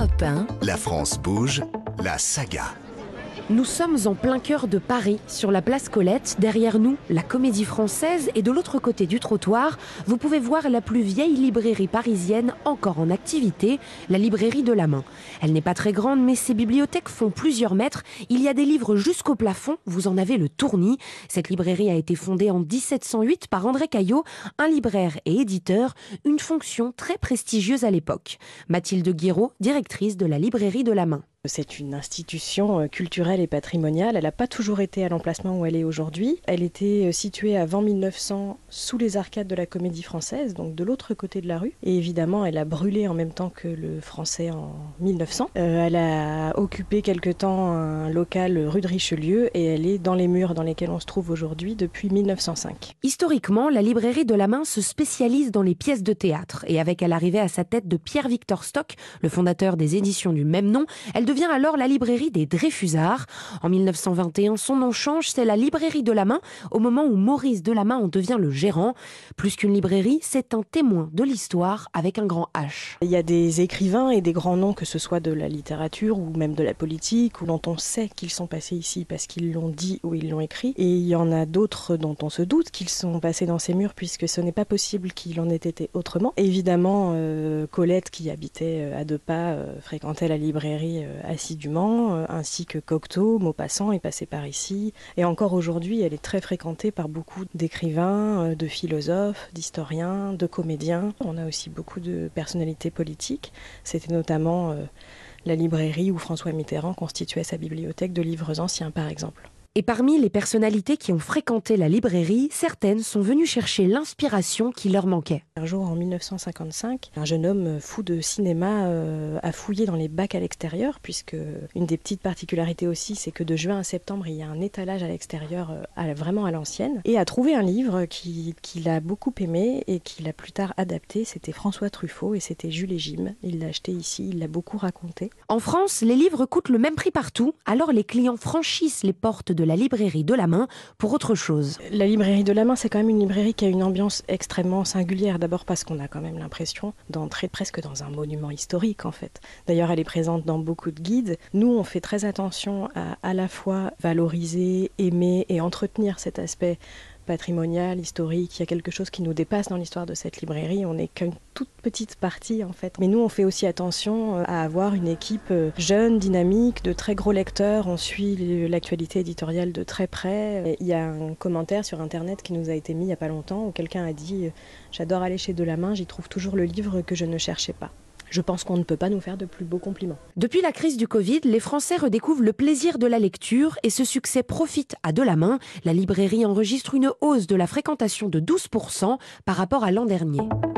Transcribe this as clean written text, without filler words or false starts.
Europe 1. La France bouge, la saga. Nous sommes en plein cœur de Paris, sur la place Colette. Derrière nous, la Comédie Française, et de l'autre côté du trottoir, vous pouvez voir la plus vieille librairie parisienne encore en activité, la librairie de la Main. Elle n'est pas très grande, mais ses bibliothèques font plusieurs mètres. Il y a des livres jusqu'au plafond, vous en avez le tournis. Cette librairie a été fondée en 1708 par André Caillot, un libraire et éditeur, une fonction très prestigieuse à l'époque. Mathilde Guiraud, directrice de la librairie de la Main. C'est une institution culturelle et patrimoniale. Elle n'a pas toujours été à l'emplacement où elle est aujourd'hui. Elle était située avant 1900 sous les arcades de la Comédie Française, donc de l'autre côté de la rue. Et évidemment, elle a brûlé en même temps que le Français en 1900. Elle a occupé quelque temps un local rue de Richelieu et elle est dans les murs dans lesquels on se trouve aujourd'hui depuis 1905. Historiquement, la librairie de la Main se spécialise dans les pièces de théâtre. Et avec à l'arrivée à sa tête de Pierre-Victor Stock, le fondateur des éditions du même nom, elle devient alors la librairie des Dreyfusards. En 1921, son nom change, c'est la librairie de la Main, au moment où Maurice de la Main en devient le gérant. Plus qu'une librairie, c'est un témoin de l'histoire avec un grand H. Il y a des écrivains et des grands noms, que ce soit de la littérature ou même de la politique, où dont on sait qu'ils sont passés ici parce qu'ils l'ont dit ou ils l'ont écrit. Et il y en a d'autres dont on se doute qu'ils sont passés dans ces murs, puisque ce n'est pas possible qu'il en ait été autrement. Évidemment, Colette, qui habitait à deux pas, fréquentait la librairie assidûment, ainsi que Cocteau, Maupassant est passé par ici. Et encore aujourd'hui, elle est très fréquentée par beaucoup d'écrivains, de philosophes, d'historiens, de comédiens. On a aussi beaucoup de personnalités politiques. C'était notamment la librairie où François Mitterrand constituait sa bibliothèque de livres anciens, par exemple. Et parmi les personnalités qui ont fréquenté la librairie, certaines sont venues chercher l'inspiration qui leur manquait. Un jour, en 1955, un jeune homme fou de cinéma a fouillé dans les bacs à l'extérieur, puisque une des petites particularités aussi, c'est que de juin à septembre, il y a un étalage à l'extérieur vraiment à l'ancienne, et a trouvé un livre qu'il a beaucoup aimé et qu'il a plus tard adapté. C'était François Truffaut et c'était Jules et Jim. Il l'a acheté ici, il l'a beaucoup raconté. En France, les livres coûtent le même prix partout, alors les clients franchissent les portes de la librairie de la Main pour autre chose. La librairie de la Main, c'est quand même une librairie qui a une ambiance extrêmement singulière. D'abord parce qu'on a quand même l'impression d'entrer presque dans un monument historique en fait. D'ailleurs, elle est présente dans beaucoup de guides. Nous, on fait très attention à la fois valoriser, aimer et entretenir cet aspect patrimonial, historique. Il y a quelque chose qui nous dépasse dans l'histoire de cette librairie. On n'est qu'une toute petite partie en fait. Mais nous, on fait aussi attention à avoir une équipe jeune, dynamique, de très gros lecteurs. On suit l'actualité éditoriale de très près. Il y a un commentaire sur Internet qui nous a été mis il n'y a pas longtemps où quelqu'un a dit « J'adore aller chez de la Main, j'y trouve toujours le livre que je ne cherchais pas ». Je pense qu'on ne peut pas nous faire de plus beaux compliments. Depuis la crise du Covid, les Français redécouvrent le plaisir de la lecture et ce succès profite à de la Main. La librairie enregistre une hausse de la fréquentation de 12% par rapport à l'an dernier.